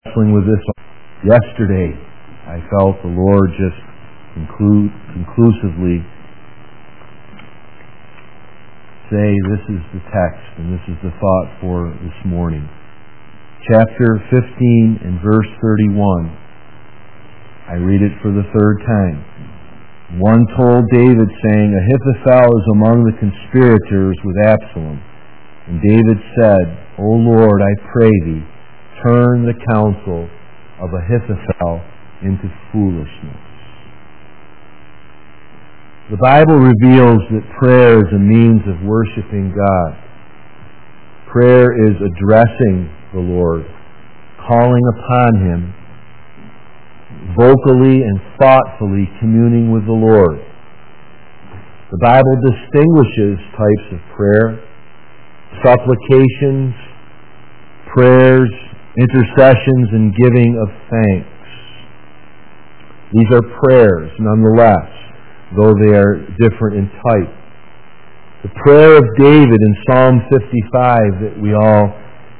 Wrestling with this yesterday. I felt the Lord just conclusively say this is the text and this is the thought for this morning. Chapter 15 and verse 31. I read it for the third time. One told David, saying, Ahithophel is among the conspirators with Absalom. And David said, O Lord, I pray thee, turn the counsel of Ahithophel into foolishness. The Bible reveals that prayer is a means of worshiping God. Prayer is addressing the Lord, calling upon Him, vocally and thoughtfully communing with the Lord. The Bible distinguishes types of prayer: supplications, prayers, intercessions, and giving of thanks. These are prayers, nonetheless, though they are different in type. The prayer of David in Psalm 55 that we all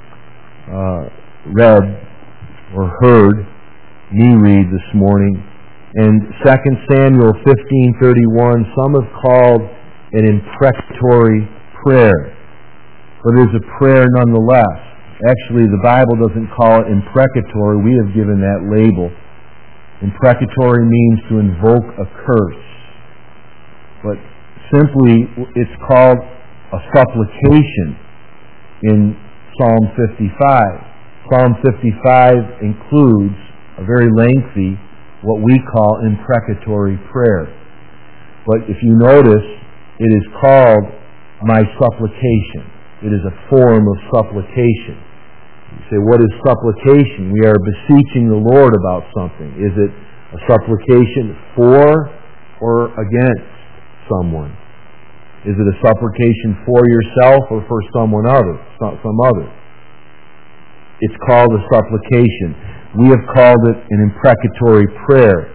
read or heard me read this morning, and 2 Samuel 15:31, some have called an imprecatory prayer, but it is a prayer nonetheless. Actually, the Bible doesn't call it imprecatory. We have given that label. Imprecatory means to invoke a curse. But simply, it's called a supplication in Psalm 55. Psalm 55 includes a very lengthy, what we call imprecatory prayer. But if you notice, it is called my supplication. It is a form of supplication. You say, what is supplication? We are beseeching the Lord about something. Is it a supplication for or against someone? Is it a supplication for yourself or for some other? It's called a supplication. We have called it an imprecatory prayer.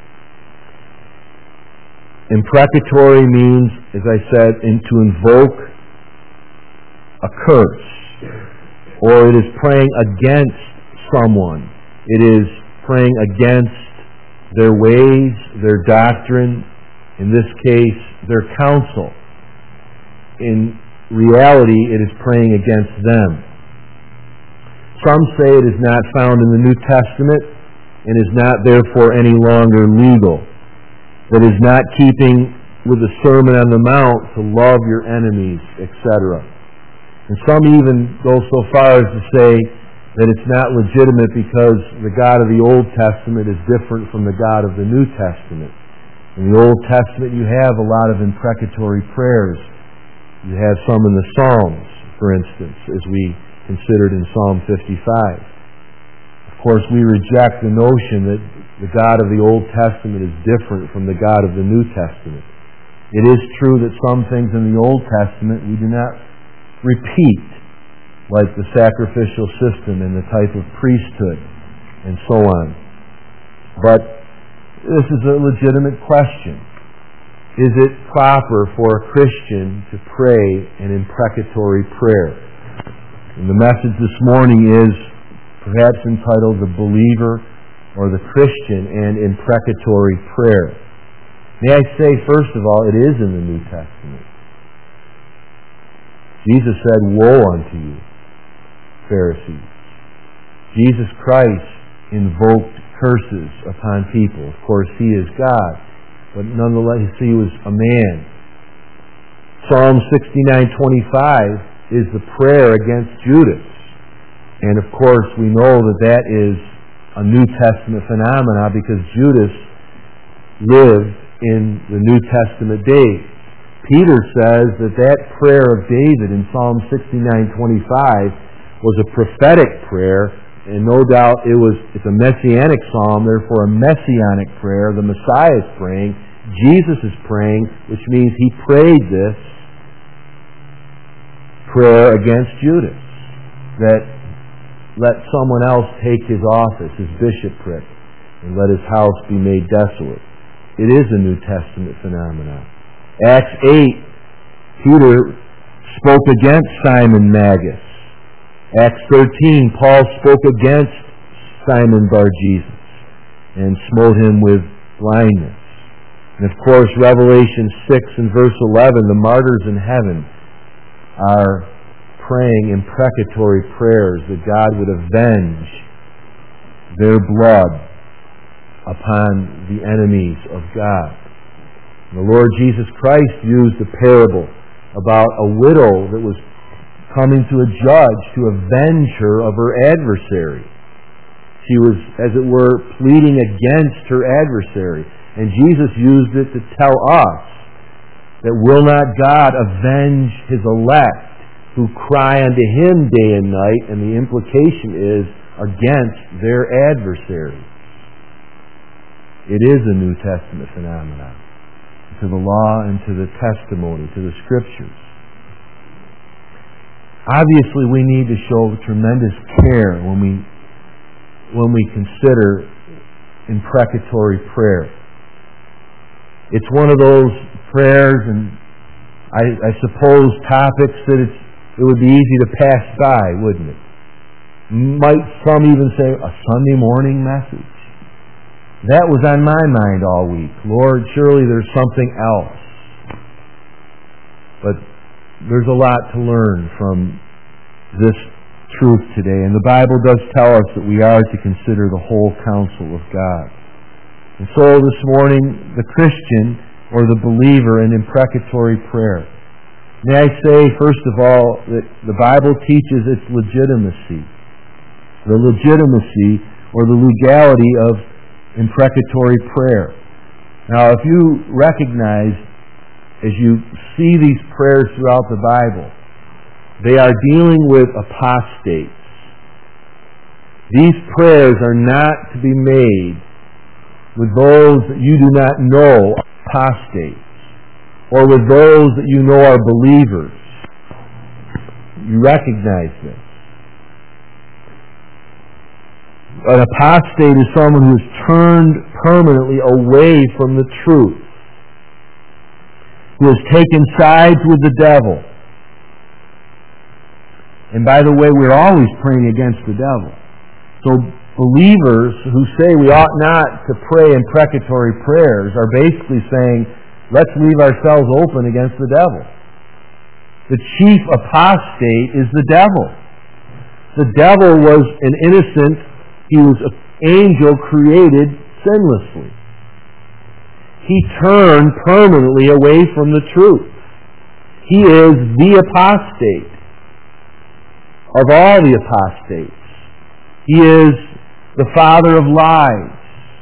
Imprecatory means, as I said, to invoke a curse, or it is praying against someone. It is praying against their ways, their doctrine, in this case, their counsel. In reality, it is praying against them. Some say it is not found in the New Testament and is not therefore any longer legal. That is not keeping with the Sermon on the Mount to love your enemies, etc. And some even go so far as to say that it's not legitimate because the God of the Old Testament is different from the God of the New Testament. In the Old Testament you have a lot of imprecatory prayers. You have some in the Psalms, for instance, as we considered in Psalm 55. Of course, we reject the notion that the God of the Old Testament is different from the God of the New Testament. It is true that some things in the Old Testament we do not repeat, like the sacrificial system and the type of priesthood and so on. But this is a legitimate question. Is it proper for a Christian to pray an imprecatory prayer? And the message this morning is perhaps entitled The Believer or the Christian and Imprecatory Prayer. May I say, first of all, it is in the New Testament. Jesus said, Woe unto you, Pharisees. Jesus Christ invoked curses upon people. Of course, He is God, but nonetheless, He was a man. Psalm 69:25 is the prayer against Judas. And of course, we know that that is a New Testament phenomenon because Judas lived in the New Testament days. Peter says that prayer of David in Psalm 69:25 was a prophetic prayer, and no doubt it's a messianic psalm, therefore a messianic prayer. The Messiah is praying, Jesus is praying, which means he prayed this prayer against Judas, that let someone else take his office, his bishopric, and let his house be made desolate. It is a New Testament phenomenon. Acts 8, Peter spoke against Simon Magus. Acts 13, Paul spoke against Simon Bar-Jesus and smote him with blindness. And of course, Revelation 6 and verse 11, the martyrs in heaven are praying imprecatory prayers that God would avenge their blood upon the enemies of God. And the Lord Jesus Christ used a parable about a widow that was coming to a judge to avenge her of her adversary. She was, as it were, pleading against her adversary. And Jesus used it to tell us that will not God avenge His elect who cry unto Him day and night, and the implication is against their adversary. It is a New Testament phenomenon, to the law and to the testimony, to the Scriptures. Obviously, we need to show tremendous care when we consider imprecatory prayer. It's one of those prayers, and I suppose topics that it would be easy to pass by, wouldn't it? Might some even say, a Sunday morning message? That was on my mind all week. Lord, surely there's something else. But there's a lot to learn from this truth today. And the Bible does tell us that we are to consider the whole counsel of God. And so this morning, the Christian or the believer in imprecatory prayer. May I say, first of all, that the Bible teaches its legitimacy. The legitimacy or the legality of imprecatory prayer. Now, if you recognize, as you see these prayers throughout the Bible, they are dealing with apostates. These prayers are not to be made with those that you do not know are apostates, or with those that you know are believers. You recognize this. An apostate is someone who has turned permanently away from the truth, who has taken sides with the devil. And by the way, we're always praying against the devil. So believers who say we ought not to pray imprecatory prayers are basically saying, let's leave ourselves open against the devil. The chief apostate is the devil. The devil was an innocent, he was an angel created sinlessly. He turned permanently away from the truth. He is the apostate of all the apostates. He is the father of lies.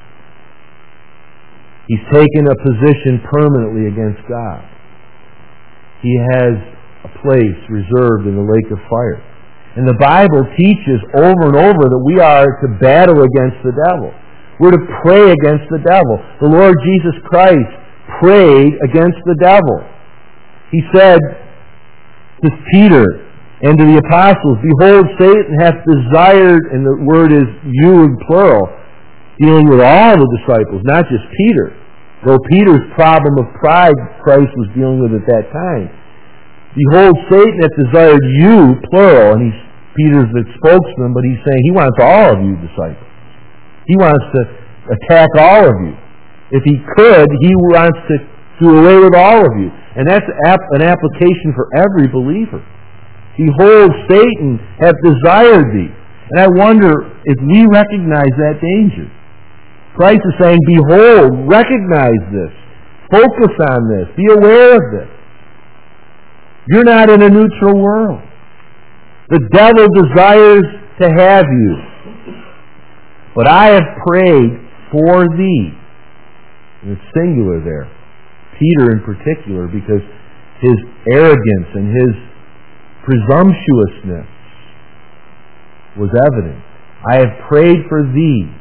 He's taken a position permanently against God. He has a place reserved in the lake of fire. And the Bible teaches over and over that we are to battle against the devil. We're to pray against the devil. The Lord Jesus Christ prayed against the devil. He said to Peter and to the apostles, behold, Satan hath desired, and the word is you in plural, dealing with all the disciples, not just Peter. Though Peter's problem of pride Christ was dealing with at that time. Behold, Satan hath desired you, plural, and Peter's the spokesman, but he's saying he wants all of you disciples. He wants to attack all of you. If he could, he wants to do away with all of you. And that's an application for every believer. Behold, Satan hath desired thee. And I wonder if we recognize that danger. Christ is saying, behold, recognize this. Focus on this. Be aware of this. You're not in a neutral world. The devil desires to have you. But I have prayed for thee. And it's singular there. Peter in particular, because his arrogance and his presumptuousness was evident. I have prayed for thee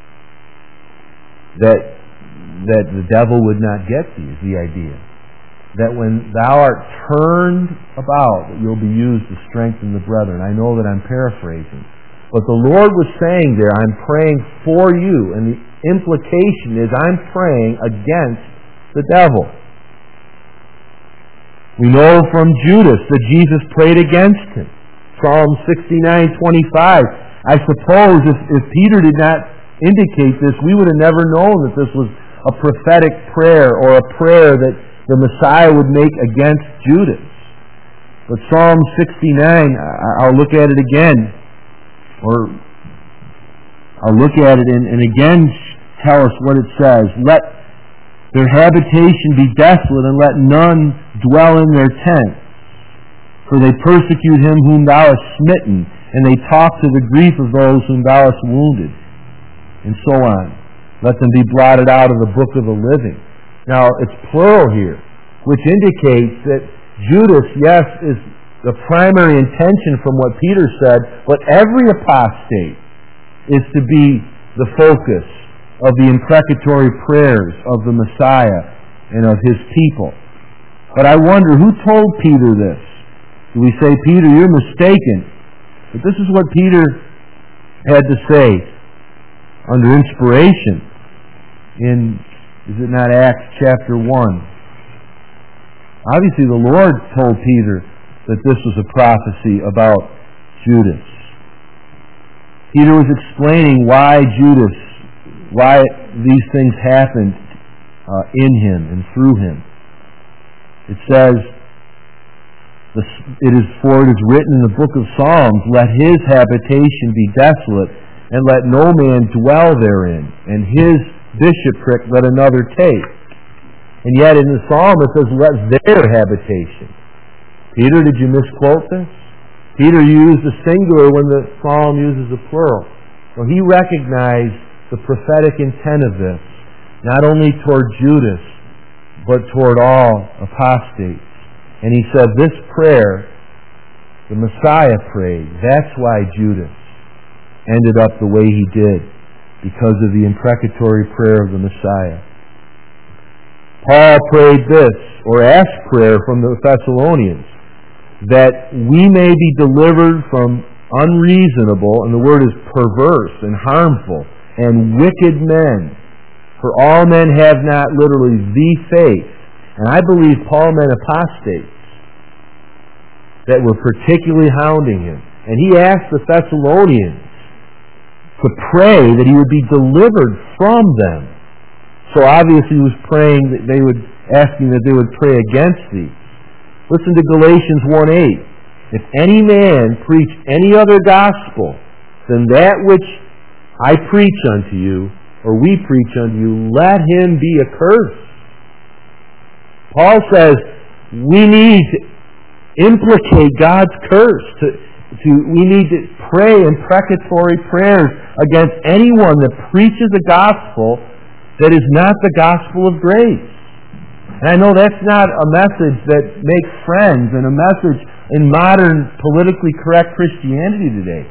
that the devil would not get thee, is the idea. That when thou art turned about, that you'll be used to strengthen the brethren. I know that I'm paraphrasing. But the Lord was saying there, I'm praying for you. And the implication is I'm praying against the devil. We know from Judas that Jesus prayed against him. Psalm 69:25. I suppose if Peter did not indicate this, we would have never known that this was a prophetic prayer or a prayer that the Messiah would make against Judas. But Psalm 69, I'll look at it again, or I'll look at it and again tell us what it says. Let their habitation be desolate, and let none dwell in their tents. For they persecute him whom thou hast smitten, and they talk to the grief of those whom thou hast wounded. And so on. Let them be blotted out of the book of the living. Now, it's plural here, which indicates that Judas, yes, is the primary intention from what Peter said, but every apostate is to be the focus of the imprecatory prayers of the Messiah and of his people. But I wonder, who told Peter this? Do we say, Peter, you're mistaken? But this is what Peter had to say under inspiration in, is it not Acts chapter 1? Obviously the Lord told Peter that this was a prophecy about Judas. Peter was explaining why these things happened in him and through him. It says, it is written in the book of Psalms, let his habitation be desolate, and let no man dwell therein, and his bishopric let another take. And yet in the Psalm it says, let their habitation. Peter, did you misquote this? Peter used the singular when the Psalm uses the plural. So he recognized the prophetic intent of this, not only toward Judas, but toward all apostates. And he said, this prayer, the Messiah prayed. That's why Judas ended up the way he did, because of the imprecatory prayer of the Messiah. Paul prayed this, or asked prayer from the Thessalonians, that we may be delivered from unreasonable, and the word is perverse and harmful, and wicked men. For all men have not literally the faith. And I believe Paul meant apostates that were particularly hounding him. And he asked the Thessalonians to pray that he would be delivered from them. So obviously he was praying that they would, asking that they would pray against these. Listen to Galatians 1:8. If any man preach any other gospel than that which I preach unto you, or we preach unto you, let him be accursed. Paul says we need to implicate God's curse. We need to pray imprecatory prayers against anyone that preaches a gospel that is not the gospel of grace. And I know that's not a message that makes friends and a message in modern politically correct Christianity today.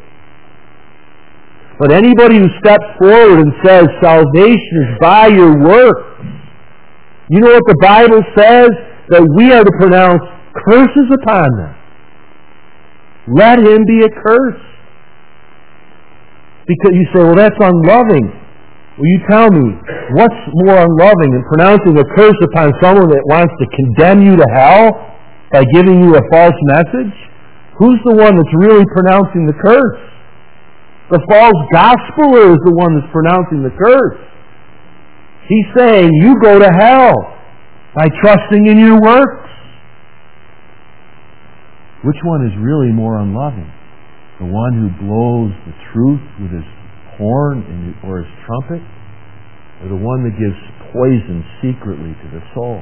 But anybody who steps forward and says salvation is by your works, you know what the Bible says? That we are to pronounce curses upon them. Let him be accursed. Because you say, well, that's unloving. Well, you tell me, what's more unloving than pronouncing a curse upon someone that wants to condemn you to hell by giving you a false message? Who's the one that's really pronouncing the curse? The false gospeler is the one that's pronouncing the curse. He's saying, you go to hell by trusting in your works. Which one is really more unloving? The one who blows the truth with his horn or his trumpet? Or the one that gives poison secretly to the soul?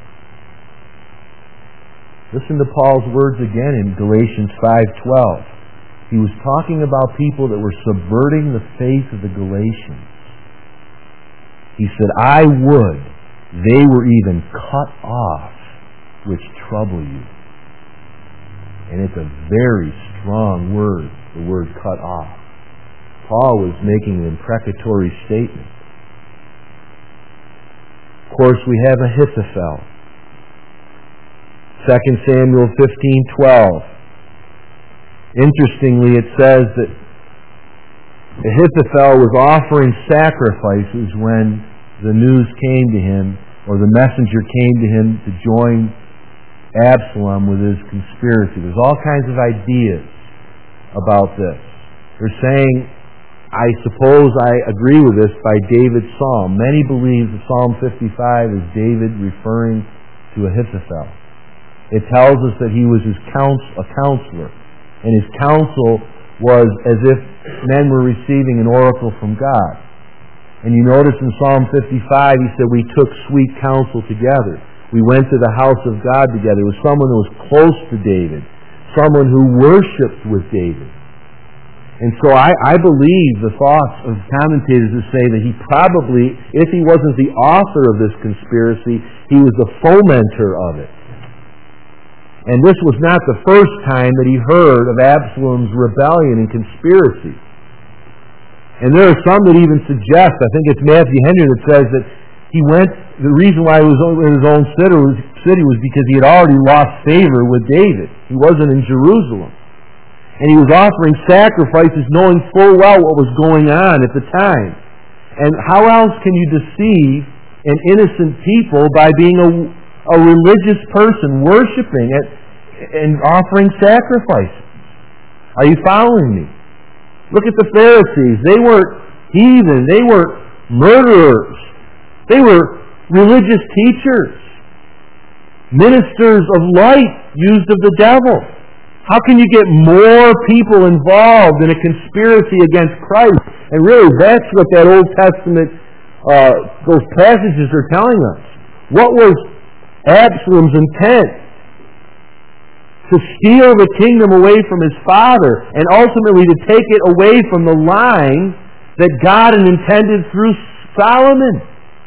Listen to Paul's words again in Galatians 5:12. He was talking about people that were subverting the faith of the Galatians. He said, I would they were even cut off which trouble you. And it's a very strong word, the word cut off. Paul was making an imprecatory statement. Of course, we have Ahithophel. 2 Samuel 15:12. Interestingly, it says that Ahithophel was offering sacrifices when the news came to him, or the messenger came to him to join Absalom with his conspiracy. There's all kinds of ideas about this. They're saying, I suppose I agree with this by David's psalm. Many believe that Psalm 55 is David referring to Ahithophel. It tells us that he was a counselor, and his counsel was as if men were receiving an oracle from God. And you notice in Psalm 55, he said, we took sweet counsel together. We went to the house of God together. It was someone who was close to David, someone who worshipped with David. And so I believe the thoughts of commentators who say that he probably, if he wasn't the author of this conspiracy, he was the fomenter of it. And this was not the first time that he heard of Absalom's rebellion and conspiracy. And there are some that even suggest, I think it's Matthew Henry that says that he went, the reason why he was in his own city was because he had already lost favor with David. He wasn't in Jerusalem. And he was offering sacrifices knowing full well what was going on at the time. And how else can you deceive an innocent people by being a religious person worshiping it and offering sacrifices? Are you following me? Look at the Pharisees. They weren't heathen. They weren't murderers. They were religious teachers, ministers of light used of the devil. How can you get more people involved in a conspiracy against Christ? And really, that's what that Old Testament, those passages are telling us. What was Absalom's intent? To steal the kingdom away from his father, and ultimately to take it away from the line that God had intended through Solomon.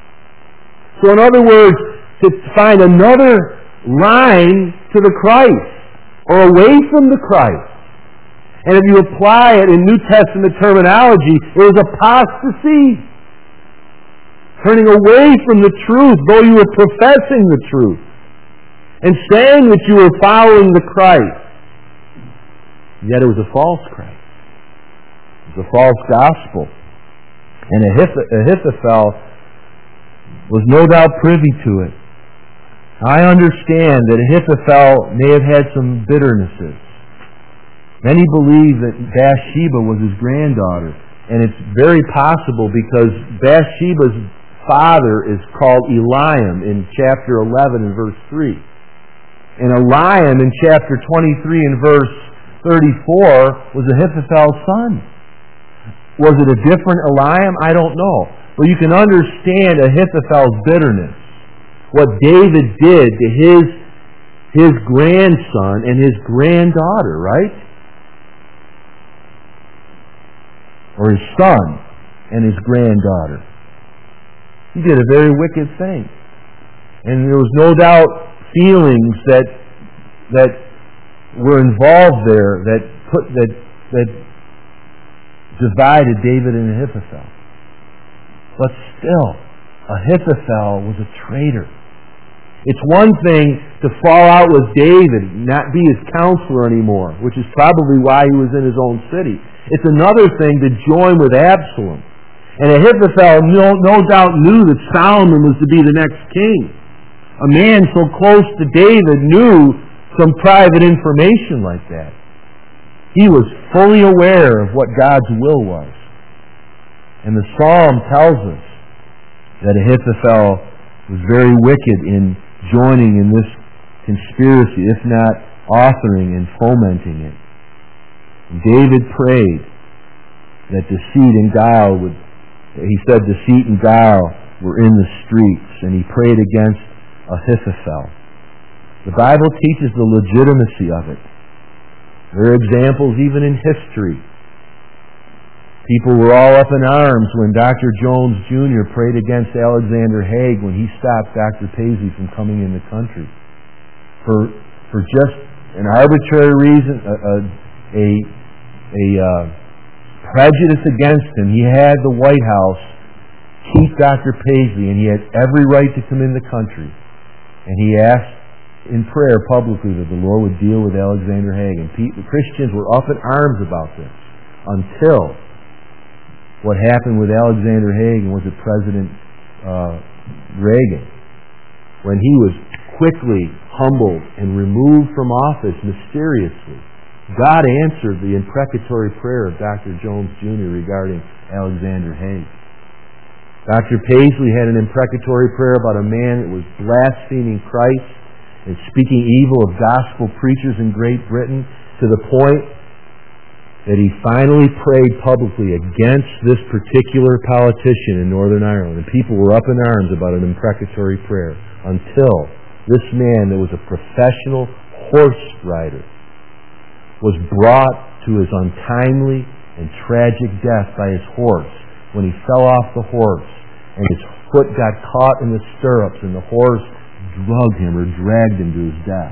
So in other words, to find another line to the Christ, or away from the Christ. And if you apply it in New Testament terminology, it was apostasy. Turning away from the truth, though you were professing the truth. And saying that you were following the Christ. Yet it was a false Christ. It was a false gospel. And Ahithophel was no doubt privy to it. I understand that Ahithophel may have had some bitternesses. Many believe that Bathsheba was his granddaughter, and it's very possible because Bathsheba's father is called Eliam in chapter 11 and verse 3. And Eliam in chapter 23 and verse 34 was Ahithophel's son. Was it a different Eliam? I don't know. But you can understand Ahithophel's bitterness. What David did to his grandson and his granddaughter, right? Or his son and his granddaughter. He did a very wicked thing. And there was no doubt feelings that were involved there that divided David and Ahithophel. But still, Ahithophel was a traitor. It's one thing to fall out with David, not be his counselor anymore, which is probably why he was in his own city. It's another thing to join with Absalom. And Ahithophel no doubt knew that Solomon was to be the next king. A man so close to David knew some private information like that. He was fully aware of what God's will was. And the Psalm tells us that Ahithophel was very wicked in joining in this conspiracy, if not authoring and fomenting it. And David prayed that deceit and guile deceit and guile were in the streets, and he prayed against Ahithophel. The Bible teaches the legitimacy of it. There are examples even in history. People were all up in arms when Dr. Jones Jr. prayed against Alexander Haig when he stopped Dr. Paisley from coming in the country. For just an arbitrary reason, a prejudice against him, he had the White House keep Dr. Paisley, and he had every right to come in the country. And he asked in prayer publicly that the Lord would deal with Alexander Haig. And the Christians were up in arms about this until what happened with Alexander Haig and was it President Reagan, when he was quickly humbled and removed from office mysteriously. God answered the imprecatory prayer of Dr. Jones Jr. regarding Alexander Haig. Dr. Paisley had an imprecatory prayer about a man that was blaspheming Christ and speaking evil of gospel preachers in Great Britain to the point that he finally prayed publicly against this particular politician in Northern Ireland. And people were up in arms about an imprecatory prayer until this man that was a professional horse rider was brought to his untimely and tragic death by his horse when he fell off the horse and his foot got caught in the stirrups and the horse dragged him to his death.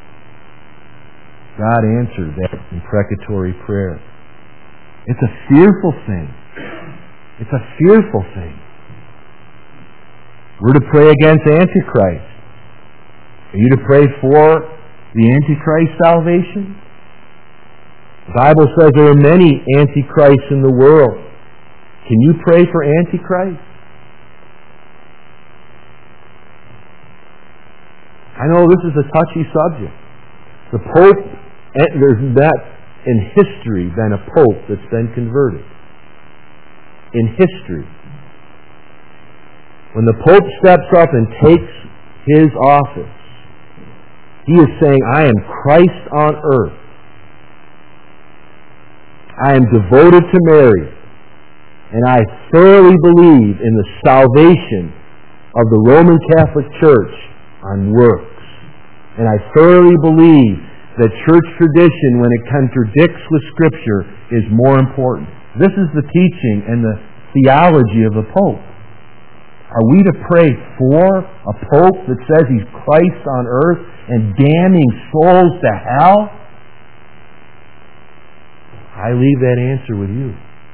God answered that imprecatory prayer. It's a fearful thing. It's a fearful thing. We're to pray against Antichrist. Are you to pray for the Antichrist salvation? The Bible says there are many Antichrists in the world. Can you pray for Antichrist? I know this is a touchy subject. The Pope, there's not in history been a Pope that's been converted. In history. When the Pope steps up and takes his office, he is saying, I am Christ on earth. I am devoted to Mary. And I thoroughly believe in the salvation of the Roman Catholic Church on works. And I thoroughly believe that church tradition, when it contradicts with Scripture, is more important. This is the teaching and the theology of the Pope. Are we to pray for a Pope that says he's Christ on earth and damning souls to hell? I leave that answer with you.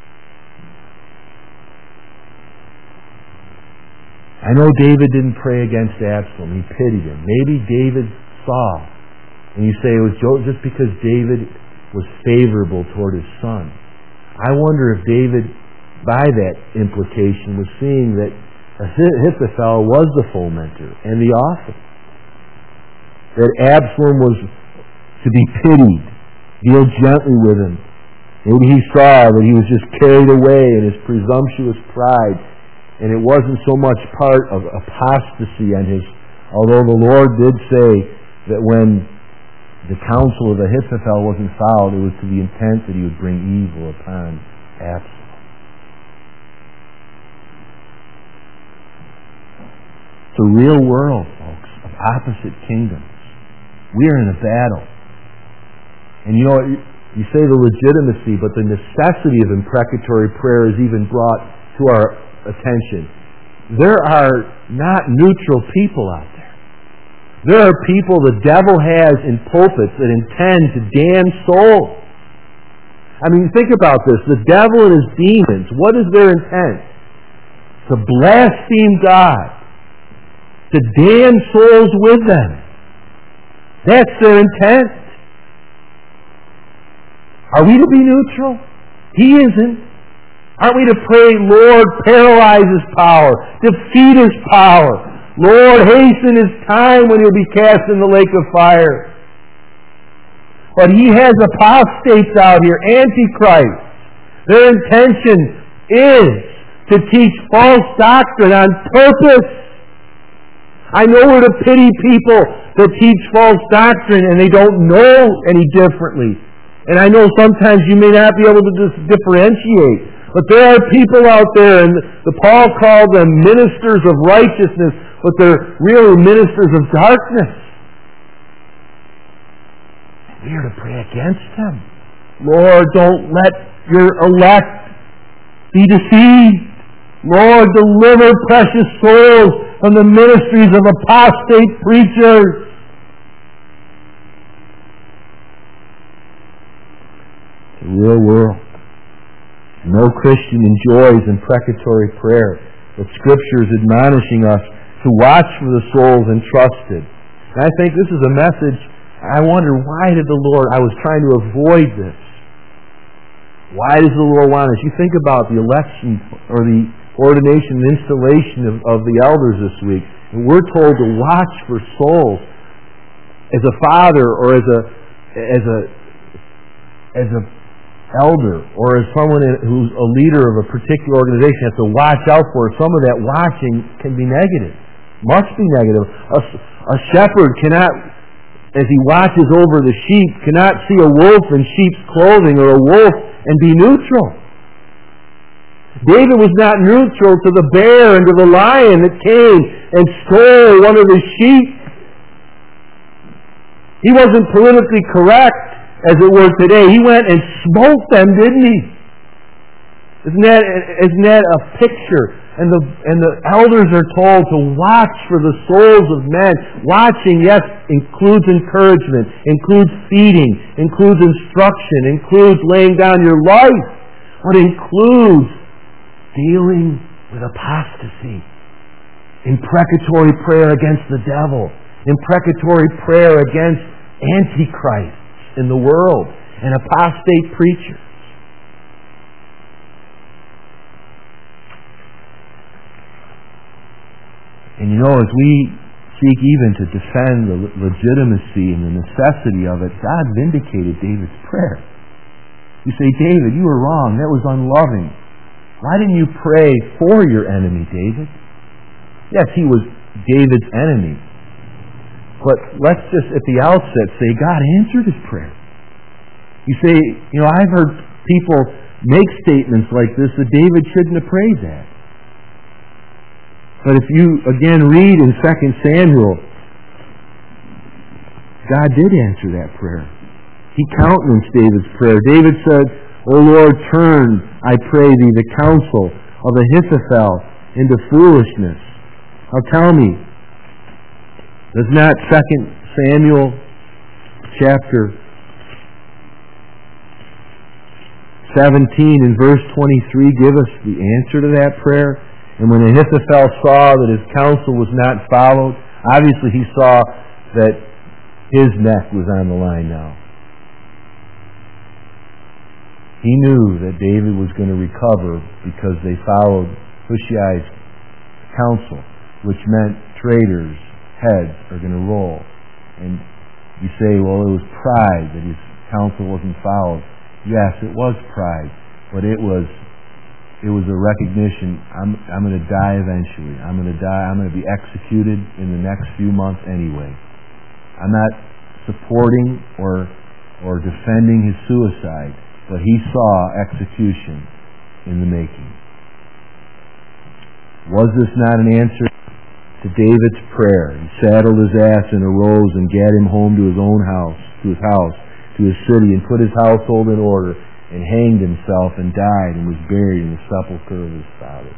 I know David didn't pray against Absalom. He pitied him. Maybe David saw. And you say it was just because David was favorable toward his son. I wonder if David, by that implication, was seeing that Ahithophel was the fomenter and the author. That Absalom was to be pitied. Deal gently with him. Maybe he saw that he was just carried away in his presumptuous pride, and it wasn't so much part of apostasy on his, although the Lord did say that when the counsel of Ahithophel wasn't followed, it was to the intent that he would bring evil upon Absalom. It's a real world, folks, of opposite kingdoms. We are in a battle. And you know, you say the legitimacy, but the necessity of imprecatory prayer is even brought to our attention. There are not neutral people out there. There are people the devil has in pulpits that intend to damn souls. I mean, think about this. The devil and his demons, what is their intent? To blaspheme God. To damn souls with them. That's their intent. Are we to be neutral? He isn't. Aren't we to pray, Lord, paralyze his power, defeat his power. Lord, hasten his time when he'll be cast in the lake of fire. But he has apostates out here, antichrists. Their intention is to teach false doctrine on purpose. I know we're to pity people that teach false doctrine and they don't know any differently. And I know sometimes you may not be able to differentiate. But there are people out there, and the Paul called them ministers of righteousness, but they're really ministers of darkness. We are to pray against them. Lord, don't let your elect be deceived. Lord, deliver precious souls from the ministries of apostate preachers. The real world. No Christian enjoys imprecatory prayer, but Scripture is admonishing us to watch for the souls entrusted. And I think this is a message, I wonder, why did the Lord, I was trying to avoid this. Why does the Lord want us? You think about the election or the ordination and installation of the elders this week, and we're told to watch for souls. As a father or as a as an elder or as someone who's a leader of a particular organization has to watch out for, some of that watching can be negative. Must be negative. A shepherd cannot, as he watches over the sheep, cannot see a wolf in sheep's clothing or a wolf and be neutral. David was not neutral to the bear and to the lion that came and stole one of his sheep. He wasn't politically correct, as it were today. He went and smote them, didn't he? Isn't that a picture? And the elders are told to watch for the souls of men. Watching, yes, includes encouragement, includes feeding, includes instruction, includes laying down your life, but includes dealing with apostasy, imprecatory prayer against the devil, imprecatory prayer against antichrists in the world, and apostate preachers. And as we seek even to defend the legitimacy and the necessity of it, God vindicated David's prayer. You say, David, you were wrong. That was unloving. Why didn't you pray for your enemy, David? Yes, he was David's enemy. But let's just at the outset say God answered his prayer. You say, I've heard people make statements like this that David shouldn't have prayed that. But if you again read in 2 Samuel, God did answer that prayer. He countenanced David's prayer. David said, O Lord, turn, I pray thee, the counsel of Ahithophel into foolishness. Now tell me, does not 2 Samuel chapter 17 and verse 23 give us the answer to that prayer? And when Ahithophel saw that his counsel was not followed, obviously he saw that his neck was on the line now. He knew that David was going to recover because they followed Hushai's counsel, which meant traitors' heads are going to roll. And you say, well, it was pride that his counsel wasn't followed. Yes, it was pride, but it was a recognition, I'm going to die eventually. I'm going to die. I'm going to be executed in the next few months anyway. I'm not supporting or defending his suicide, but he saw execution in the making. Was this not an answer to David's prayer? He saddled his ass and arose and gat him home to his own house, to his city, and put his household in order, and hanged himself and died and was buried in the sepulchre of his father.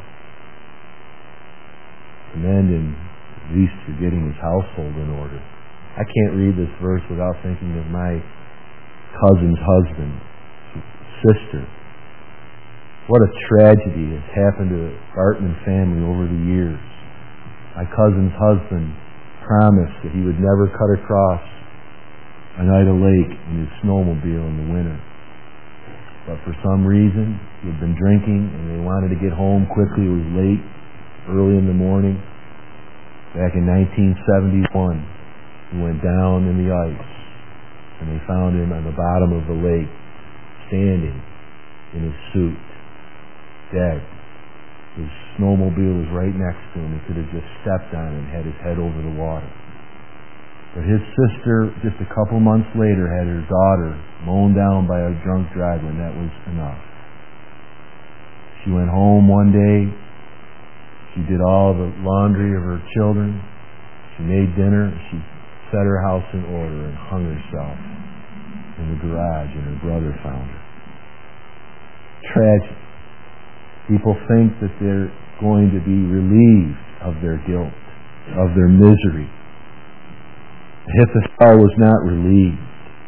Commend him at least for getting his household in order. I can't read this verse without thinking of my cousin's husband, sister. What a tragedy has happened to the Bartman family over the years. My cousin's husband promised that he would never cut across Oneida Lake in his snowmobile in the winter. But for some reason, he had been drinking and they wanted to get home quickly. It was late, early in the morning. Back in 1971, he went down in the ice and they found him on the bottom of the lake, standing in his suit, dead. His snowmobile was right next to him. He could have just stepped on it and had his head over the water. But his sister, just a couple months later, had her daughter mown down by a drunk driver, and that was enough. She went home one day. She did all the laundry of her children. She made dinner. She set her house in order and hung herself in the garage, and her brother found her. Tragic. People think that they're going to be relieved of their guilt, of their misery. Ahithophel was not relieved.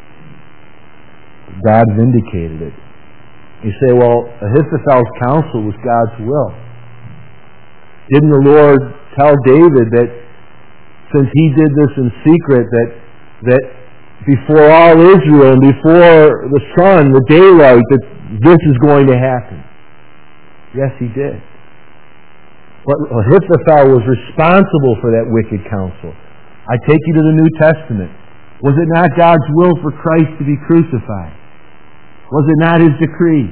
God vindicated it. You say, well, Ahithophel's counsel was God's will. Didn't the Lord tell David that since he did this in secret, that before all Israel and before the sun, the daylight, that this is going to happen? Yes, he did. But Ahithophel was responsible for that wicked counsel. I take you to the New Testament. Was it not God's will for Christ to be crucified? Was it not His decree?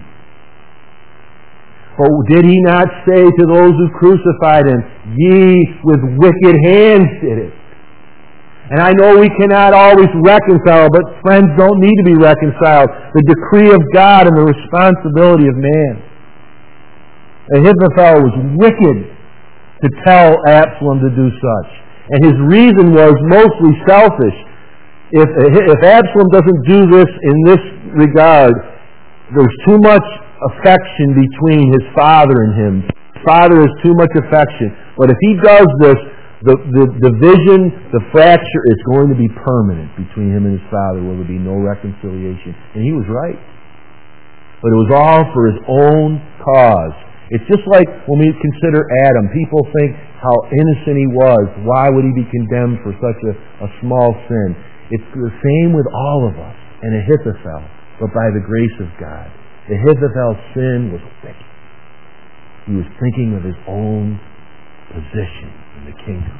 But did He not say to those who crucified Him, ye with wicked hands did it? And I know we cannot always reconcile, but friends don't need to be reconciled. The decree of God and the responsibility of man. Ahithophel was wicked to tell Absalom to do such. And his reason was mostly selfish. If Absalom doesn't do this in this regard, there's too much affection between his father and him. His father has too much affection. But if he does this, the division, the fracture is going to be permanent between him and his father, where there will be no reconciliation. And he was right. But it was all for his own cause. It's just like when we consider Adam. People think how innocent he was. Why would he be condemned for such a small sin? It's the same with all of us. And Ahithophel, but by the grace of God. Ahithophel's sin was wicked. He was thinking of his own position in the kingdom.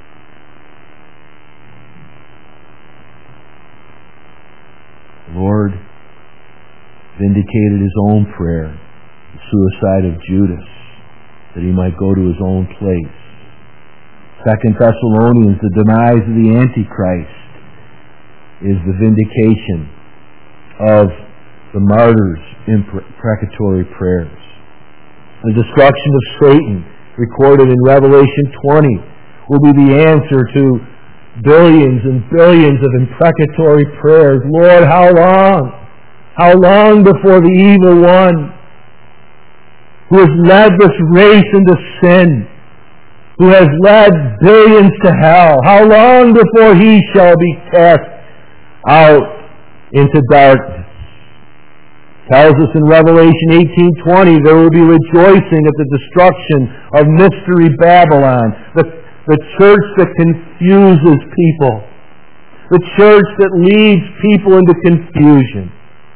The Lord vindicated His own prayer, the suicide of Judas, that he might go to his own place. 2 Thessalonians, the demise of the Antichrist, is the vindication of the martyrs' imprecatory prayers. The destruction of Satan, recorded in Revelation 20, will be the answer to billions and billions of imprecatory prayers. Lord, how long? How long before the evil one, who has led this race into sin, who has led billions to hell, how long before he shall be cast out into darkness? Tells us in Revelation 18:20, there will be rejoicing at the destruction of Mystery Babylon, the church that confuses people, the church that leads people into confusion.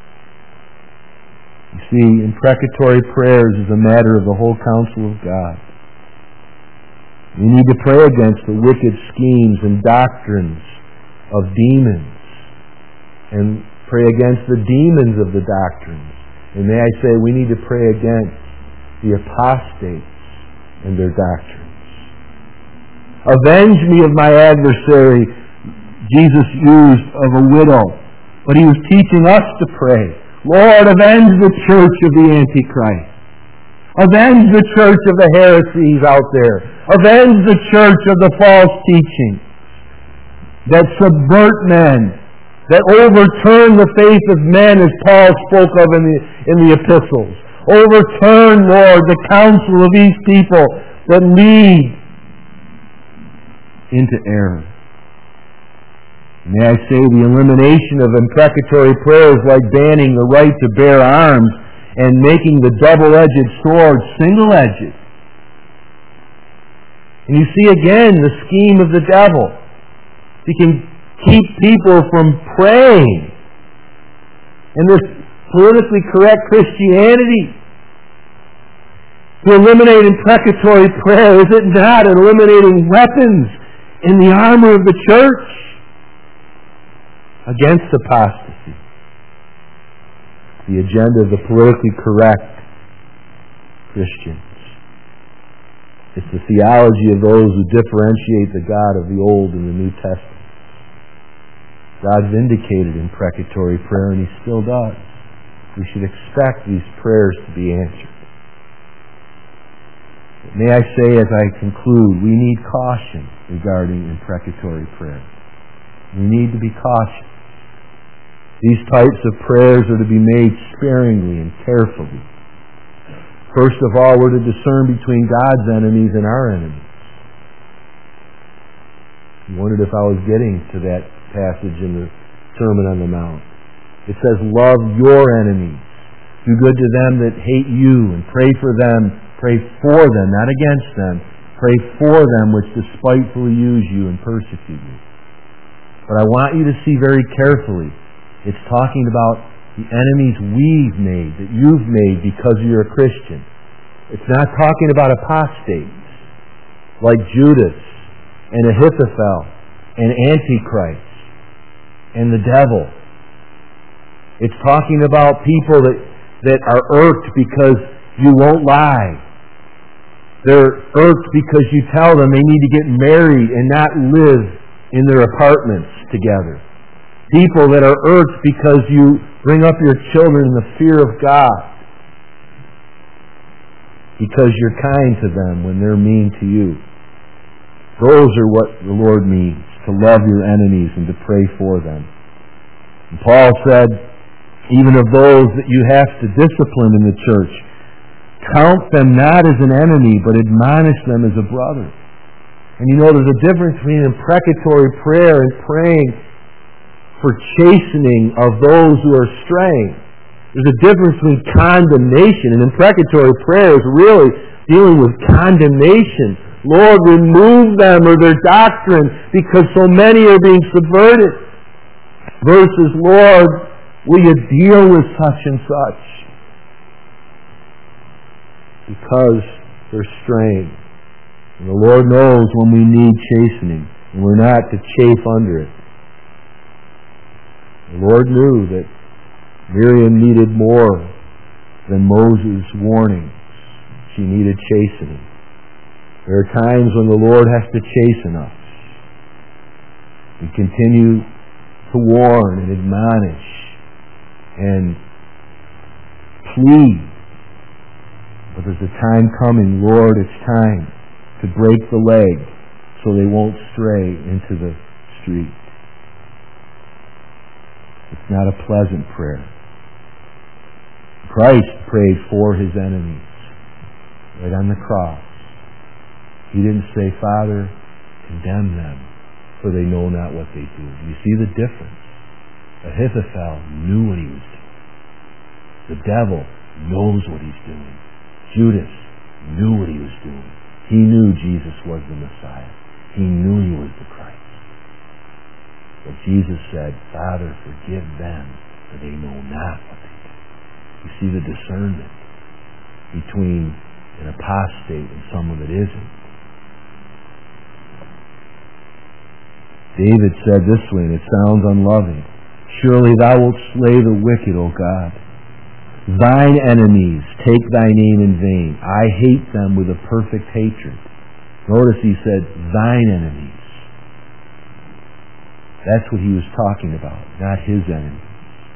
You see, imprecatory prayers is a matter of the whole counsel of God. We need to pray against the wicked schemes and doctrines of demons, and pray against the demons of the doctrines. And may I say, we need to pray against the apostates and their doctrines. Avenge me of my adversary, Jesus used of a widow. But He was teaching us to pray, Lord, avenge the church of the Antichrist. Avenge the church of the heresies out there. Avenge the church of the false teaching that subvert men, that overturn the faith of men, as Paul spoke of in the epistles. Overturn, Lord, the counsel of these people that lead into error. May I say, the elimination of imprecatory prayers, like banning the right to bear arms and making the double-edged sword single-edged. And you see again the scheme of the devil. He can keep people from praying. And this politically correct Christianity, to eliminate imprecatory prayer, is it not eliminating weapons in the armor of the church against apostasy? The agenda of the politically correct Christians. It's the theology of those who differentiate the God of the Old and the New Testament. God vindicated imprecatory prayer, and He still does. We should expect these prayers to be answered. But may I say, as I conclude, we need caution regarding imprecatory prayer. We need to be cautious. These types of prayers are to be made sparingly and carefully. First of all, we're to discern between God's enemies and our enemies. I wondered if I was getting to that passage in the Sermon on the Mount. It says, love your enemies. Do good to them that hate you, and pray for them. Pray for them, not against them. Pray for them which despitefully use you and persecute you. But I want you to see very carefully, it's talking about the enemies we've made, that you've made because you're a Christian. It's not talking about apostates like Judas and Ahithophel and Antichrist and the devil. It's talking about people that are irked because you won't lie. They're irked because you tell them they need to get married and not live in their apartments together. People that are irked because you bring up your children in the fear of God. Because you're kind to them when they're mean to you. Those are what the Lord means, to love your enemies and to pray for them. And Paul said, even of those that you have to discipline in the church, count them not as an enemy, but admonish them as a brother. And you know, there's a difference between imprecatory prayer and praying for chastening of those who are straying. There's a difference between condemnation, and imprecatory prayer is really dealing with condemnation. Lord, remove them or their doctrine because so many are being subverted. Versus, Lord, will you deal with such and such? Because they're straying. And the Lord knows when we need chastening, and we're not to chafe under it. The Lord knew that Miriam needed more than Moses' warnings. She needed chastening. There are times when the Lord has to chasten us. We continue to warn and admonish and plead. But there's a time coming, Lord, it's time to break the leg so they won't stray into the street. It's not a pleasant prayer. Christ prayed for His enemies right on the cross. He didn't say, Father, condemn them, for they know not what they do. You see the difference? Ahithophel knew what he was doing. The devil knows what he's doing. Judas knew what he was doing. He knew Jesus was the Messiah. He knew He was the Christ. But Jesus said, Father, forgive them, for they know not what they do. You see the discernment between an apostate and someone that isn't. David said this way, and it sounds unloving. Surely thou wilt slay the wicked, O God. Thine enemies take thy name in vain. I hate them with a perfect hatred. Notice he said, thine enemies. That's what he was talking about, not his enemies.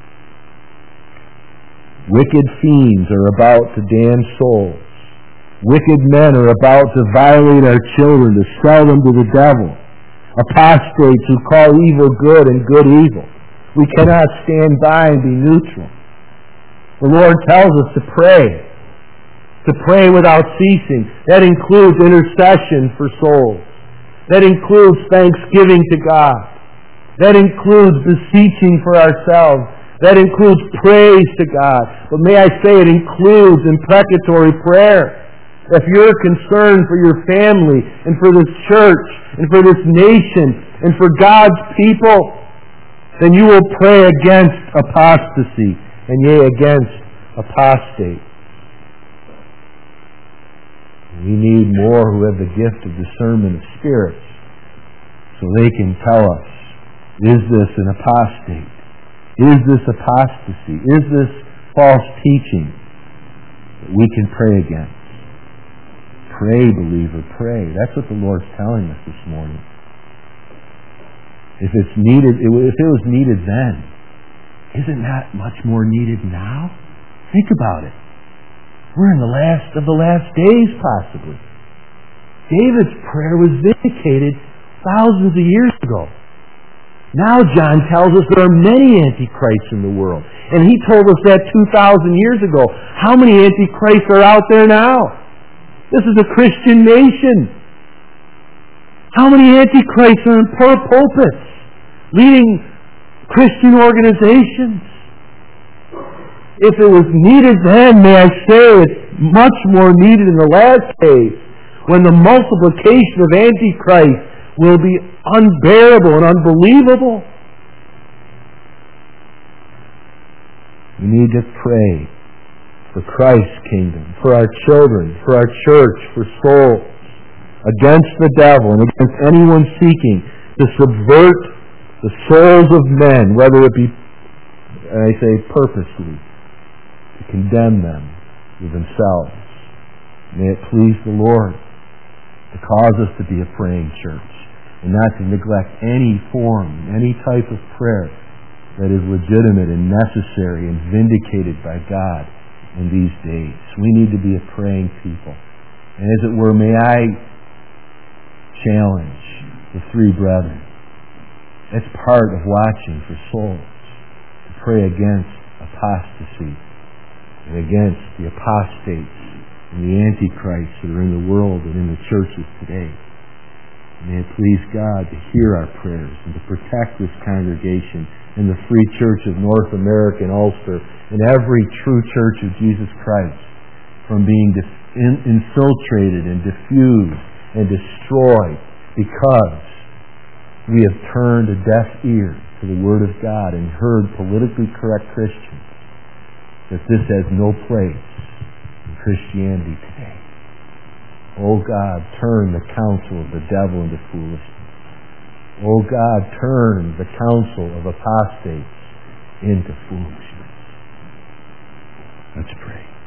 Wicked fiends are about to damn souls. Wicked men are about to violate our children, to sell them to the devil. Apostates who call evil good and good evil. We cannot stand by and be neutral. The Lord tells us to pray without ceasing. That includes intercession for souls. That includes thanksgiving to God. That includes beseeching for ourselves. That includes praise to God. But may I say it includes imprecatory prayer. If you're concerned for your family and for this church and for this nation and for God's people, then you will pray against apostasy and yea, against apostate. We need more who have the gift of discernment of spirits so they can tell us, is this an apostate? Is this apostasy? Is this false teaching that we can pray against? Pray, believer, pray. That's what the Lord's telling us this morning. If it's needed, if it was needed then, is it not much more needed now? Think about it. We're in the last of the last days, possibly. David's prayer was vindicated thousands of years ago. Now John tells us there are many antichrists in the world. And he told us that 2,000 years ago. How many antichrists are out there now? This is a Christian nation. How many antichrists are in pulpits, leading Christian organizations? If it was needed then, may I say it's much more needed in the last days, when the multiplication of antichrist will be unbearable and unbelievable. We need to pray for Christ's kingdom, for our children, for our church, for souls, against the devil and against anyone seeking to subvert the souls of men, whether it be and I say purposely, to condemn them with themselves. May it please the Lord to cause us to be a praying church and not to neglect any form, any type of prayer that is legitimate and necessary and vindicated by God in these days. We need to be a praying people. And as it were, may I challenge the three brethren. It's part of watching for souls to pray against apostasy and against the apostates and the antichrists that are in the world and in the churches today. May it please God to hear our prayers and to protect this congregation and the Free Church of North America and Ulster and every true church of Jesus Christ from being infiltrated and diffused and destroyed because we have turned a deaf ear to the Word of God and heard politically correct Christians that this has no place in Christianity today. Oh God, turn the counsel of the devil into foolishness. Oh God, turn the counsel of apostates into foolishness. Let's pray.